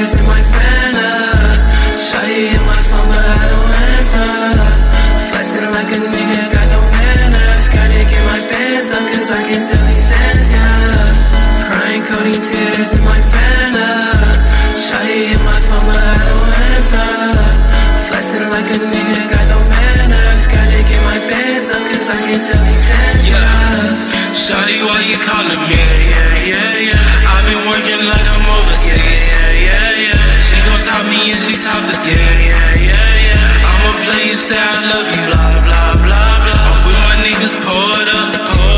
tears in my Fanta. Shawty hit my phone but I don't answer. Flexing like a nigga, got no manners. Gotta get my pants up cause I can tell these ends, yeah. Crying codeine tears in my Fanta. Shawty hit my phone but I don't answer. Flexing like a nigga, got no manners. Gotta get my pants up cause I can tell these ends, yeah. Shawty, why you calling me? I've been working like I'm overseas. She gon' top me and she top the team. I'ma play you, say I love you. I'm with my niggas poured up.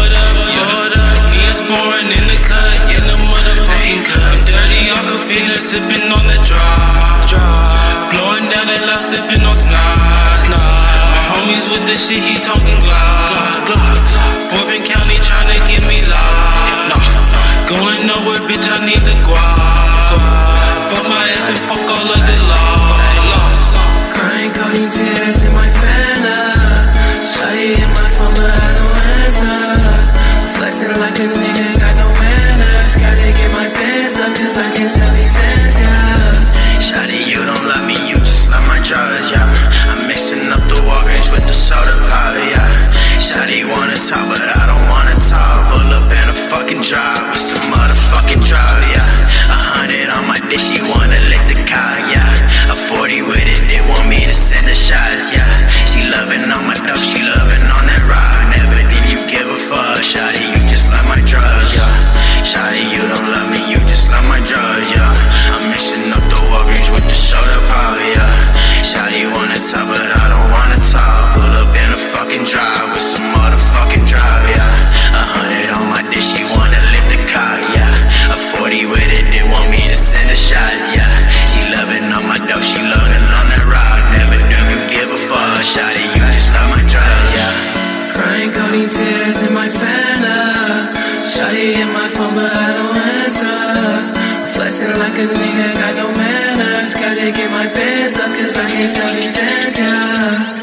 Me and Sporin in the cut, in the motherfucking cut. I'm dirty off a Venus, sippin' on the drop. Blowing down that loud, sippin' on snot. My homies with the shit, he talking Glock. Bourbon County tryna get me locked. Going nowhere, bitch, I need the guap. Fuck my ass and fuck all of the law. Crying codeine tears in my Fanta. Shawty hit my phone but I don't answer. Flexing like a nigga, got no manners. Gotta get my pants up cause I can tell these ends, yeah. Shawty, you don't love me, you just love my drugs, yeah. I'm mixing up the Walgreens with the soda pop, yeah. Shawty wanna talk, but I don't wanna talk. Pull up in a fucking drive with some motherfucking drive, yeah. 100 on my dick, she wanna lick the cock, yeah. A 40 with it, they want me to send the shots, yeah. She loving on my dope, she loving on that rock. Never did you give a fuck, Shawty, you just love my drugs, yeah. Shawty, you don't love me, you just love my drugs, yeah. I'm mixing up the Walgreens with the soda pop, yeah. Shawty wanna talk, but I don't wanna talk. Pull up in a fucking drive with some motherfucking drive, yeah. 100 on my dick, she wanna lick the cock, yeah. A 40 with it, they want me to send the shots, yeah. She loving on my dope, she loving on that rock. Never knew you give a fuck, Shawty, you just love my drugs, yeah. Crying codeine tears in my Fanta. Shawty hit my phone but I don't answer. Flexing like a nigga, got no manners. Gotta get my pants up cause I can tell these ends, yeah.